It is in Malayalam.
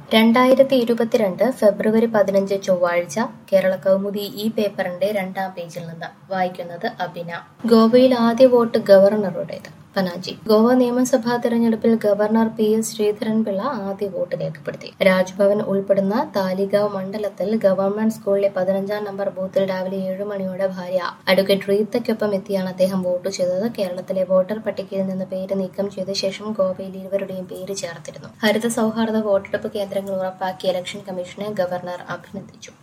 2022 ഫെബ്രുവരി 15 ചൊവ്വാഴ്ച കേരള കൗമുദി ഈ പേപ്പറിന്റെ 2-ാം പേജിൽ നിന്ന് വായിക്കുന്നത് അഭിന. ഗോവയിൽ ആദ്യ വോട്ട് ഗവർണറുടേത്. പനാജി. ഗോവ നിയമസഭാ തെരഞ്ഞെടുപ്പിൽ ഗവർണർ PS ശ്രീധരൻപിള്ള ആദ്യ വോട്ട് രേഖപ്പെടുത്തി. രാജ്ഭവൻ ഉൾപ്പെടുന്ന താലിഗാവ് മണ്ഡലത്തിൽ ഗവൺമെന്റ് സ്കൂളിലെ 15-ാം നമ്പർ ബൂത്തിൽ രാവിലെ 7 മണിയോടെ ഭാര്യ അഡ്വക്കേറ്റ് റീത്തയ്ക്കൊപ്പം എത്തിയാണ് അദ്ദേഹം വോട്ട് ചെയ്തത്. കേരളത്തിലെ വോട്ടർ പട്ടികയിൽ നിന്ന് പേര് നീക്കം ചെയ്ത ശേഷം ഗോവയിൽ ഇരുവരുടെയും പേര് ചേർത്തിരുന്നു. ഹരിത സൗഹാർദ്ദ വോട്ടെടുപ്പ് കേന്ദ്രങ്ങൾ ഉറപ്പാക്കിയ ഇലക്ഷൻ കമ്മീഷനെ ഗവർണർ അഭിനന്ദിച്ചു.